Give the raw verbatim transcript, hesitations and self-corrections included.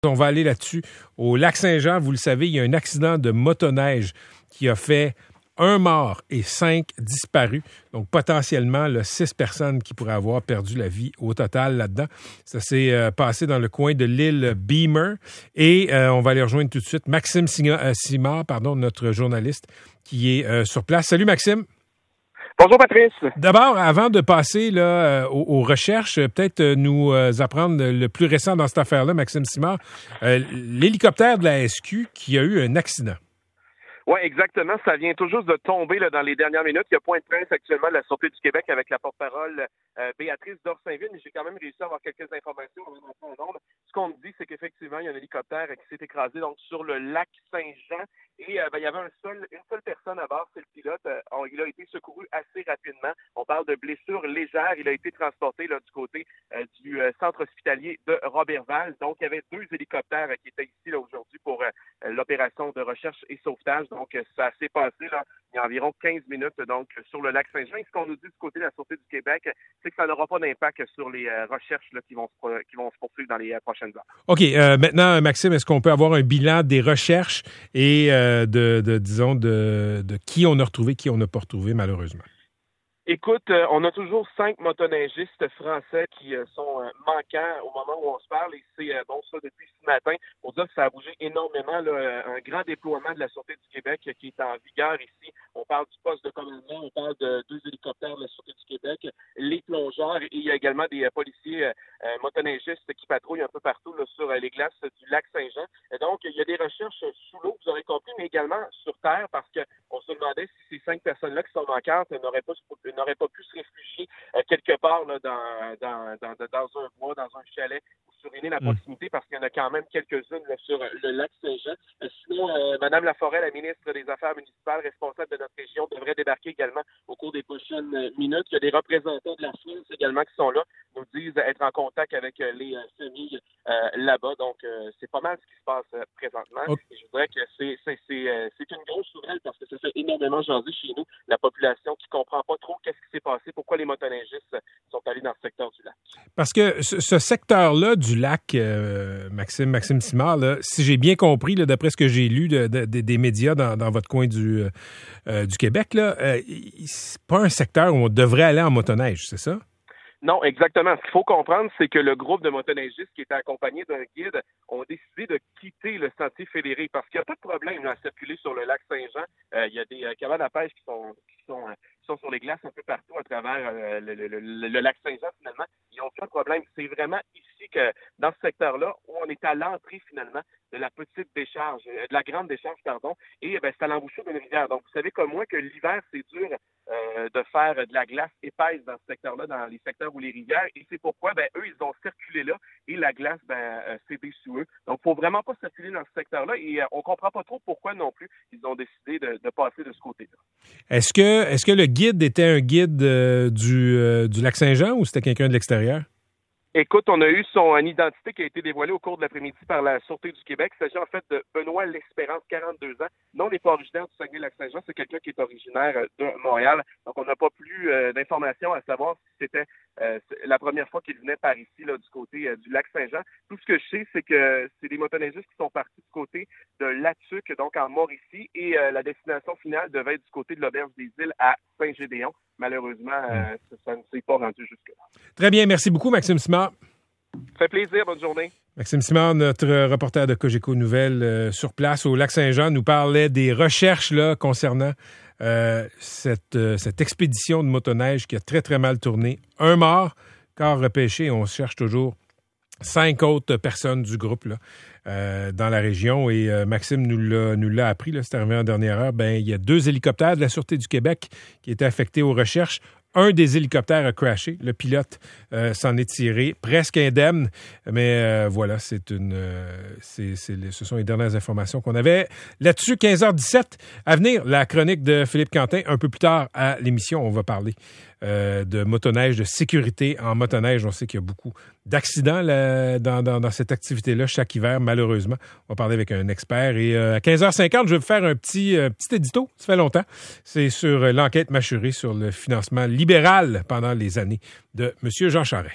On va aller là-dessus. Au Lac-Saint-Jean, vous le savez, il y a un accident de motoneige qui a fait un mort et cinq disparus. Donc, potentiellement, là, six personnes qui pourraient avoir perdu la vie au total là-dedans. Ça s'est euh, passé dans le coin de l'île Beamer. Et euh, on va aller rejoindre tout de suite Maxime Simard, pardon, notre journaliste qui est euh, sur place. Salut, Maxime. Bonjour Patrice. D'abord, avant de passer là, aux, aux recherches, peut-être nous euh, apprendre le plus récent dans cette affaire-là, Maxime Simard, euh, l'hélicoptère de la S Q qui a eu un accident. Oui, exactement. Ça vient tout juste de tomber là, dans les dernières minutes. Il y a point de presse actuellement de la Sûreté du Québec avec la porte-parole euh, Béatrice Dorsainville, mais j'ai quand même réussi à avoir quelques informations avant d'entrer en ondes. Ce qu'on me dit, c'est qu'effectivement, il y a un hélicoptère qui s'est écrasé donc sur le lac Saint-Jean et euh, ben, il y avait un seul, une seule personne à bord, c'est le pilote. Euh, on, il a été secouru assez rapidement. On parle de blessures légères. Il a été transporté là, du côté euh, du euh, centre hospitalier de Roberval. Donc, il y avait deux hélicoptères euh, qui étaient ici là, aujourd'hui pour euh, l'opération de recherche et sauvetage. Donc, ça s'est passé là, il y a environ quinze minutes donc sur le lac Saint-Jean. Et ce qu'on nous dit du côté de la Sûreté du Québec, c'est que ça n'aura pas d'impact sur les euh, recherches là, qui, vont se, qui vont se poursuivre dans les euh, prochaines heures. OK. Euh, maintenant, Maxime, est-ce qu'on peut avoir un bilan des recherches et euh, de, de, disons, de, de qui on a retrouvé, qui on n'a pas retrouvé, malheureusement? Écoute, euh, on a toujours cinq motoneigistes français qui euh, sont euh, manquants au moment où on se parle et c'est euh, bon ça depuis ce matin. Pour dire que ça a bougé énormément, là, un grand déploiement de la Sûreté du Québec euh, qui est en vigueur ici. On parle du poste de commandement, on parle de deux hélicoptères de la Sûreté du Québec, les plongeurs et il y a également des euh, policiers euh, euh, motoneigistes qui patrouillent un peu partout là, sur euh, les glaces du lac Saint-Jean. Et donc, il y a des recherches sous l'eau, vous aurez compris, mais également sur terre parce qu'on se demandait si ces cinq personnes-là qui sont manquantes n'auraient pas n'aurait pas pu se réfugier euh, quelque part là, dans, dans, dans, dans un bois, dans un chalet ou sur une île à proximité, parce qu'il y en a quand même quelques-unes là, sur le lac Saint-Jean. Euh, sinon, euh, Mme Laforêt, la ministre des Affaires municipales responsable de notre région, devrait débarquer également au cours des prochaines euh, minutes. Il y a des représentants de la France également qui sont là, nous disent être en contact avec euh, les euh, familles euh, là-bas. Donc, euh, c'est pas mal ce qui se passe euh, présentement. Okay. Et je voudrais que c'est, c'est, c'est, euh, c'est une grosse nouvelle parce que ça fait énormément jaser chez nous la population qui comprend pas trop qu'est-ce qui s'est passé, pourquoi les motoneigistes sont allés dans ce secteur du lac. Parce que ce, ce secteur-là du lac, euh, Maxime, Maxime Simard, là, si j'ai bien compris, là, d'après ce que j'ai lu de, de, de, des médias dans, dans votre coin du, euh, du Québec, là, euh, c'est pas un secteur où on devrait aller en motoneige, c'est ça? Non, exactement. Ce qu'il faut comprendre, c'est que le groupe de motoneigistes qui était accompagné d'un guide ont décidé de quitter le sentier fédéré parce qu'il n'y a pas de problème là, à circuler sur le lac Saint-Jean. Euh, il y a des euh, cabanes à pêche qui sont, qui sont, euh, qui sont sur les glaces un peu partout à travers euh, le, le, le, le lac Saint-Jean finalement. Ils n'ont aucun problème. C'est vraiment ici que, dans ce secteur-là, où on est à l'entrée finalement de la petite décharge, euh, de la grande décharge, pardon, et ben, c'est à l'embouchure d'une rivière. Donc, vous savez comme moi que l'hiver, c'est dur euh, de faire de la glace épaisse dans ce secteur-là, dans les secteurs ou les rivières, et c'est pourquoi ben, eux, ils ont circulé là, et la glace ben, euh, s'est sous eux. Donc, il ne faut vraiment pas circuler dans ce secteur-là, et euh, on ne comprend pas trop pourquoi non plus ils ont décidé de, de passer de ce côté-là. Est-ce que, est-ce que le guide était un guide euh, du, euh, du lac Saint-Jean ou c'était quelqu'un de l'extérieur? Écoute, on a eu son une identité qui a été dévoilée au cours de l'après-midi par la Sûreté du Québec. Il s'agit en fait de Benoît L'Espérance, quarante-deux ans. Non, il n'est pas originaire du Saguenay-Lac-Saint-Jean, c'est quelqu'un qui est originaire de Montréal. Donc, on n'a pas plus euh, d'informations à savoir si c'était euh, la première fois qu'il venait par ici, là, du côté euh, du Lac-Saint-Jean. Tout ce que je sais, c'est que c'est des motoneigistes qui sont partis du côté de Latuc, donc en Mauricie, et euh, la destination finale devait être du côté de l'Auberge des Îles à Saint-Gédéon. Malheureusement, euh, ça, ça ne s'est pas rendu jusque-là. Très bien. Merci beaucoup, Maxime Simard. Ça fait plaisir. Bonne journée. Maxime Simard, notre reporter de Cogeco Nouvelles euh, sur place au Lac-Saint-Jean, nous parlait des recherches là, concernant euh, cette, euh, cette expédition de motoneige qui a très, très mal tourné. Un mort, corps repêché. On cherche toujours cinq autres personnes du groupe là, euh, dans la région. Et euh, Maxime nous l'a, nous l'a appris, là, c'est arrivé en dernière heure. Ben, il y a deux hélicoptères de la Sûreté du Québec qui étaient affectés aux recherches. Un des hélicoptères a crashé. Le pilote euh, s'en est tiré, presque indemne. Mais euh, voilà, c'est une, euh, c'est, c'est, ce sont les dernières informations qu'on avait. Là-dessus, quinze heures dix-sept, à venir, la chronique de Philippe Quentin. Un peu plus tard à l'émission, on va parler euh, de motoneige, de sécurité en motoneige. On sait qu'il y a beaucoup d'accidents là, dans, dans, dans cette activité-là chaque hiver, malheureusement. On va parler avec un expert. Et euh, à quinze heures cinquante, je vais vous faire un petit, euh, petit édito. Ça fait longtemps. C'est sur euh, l'enquête mâchurée sur le financement libéral pendant les années de M. Jean Charest.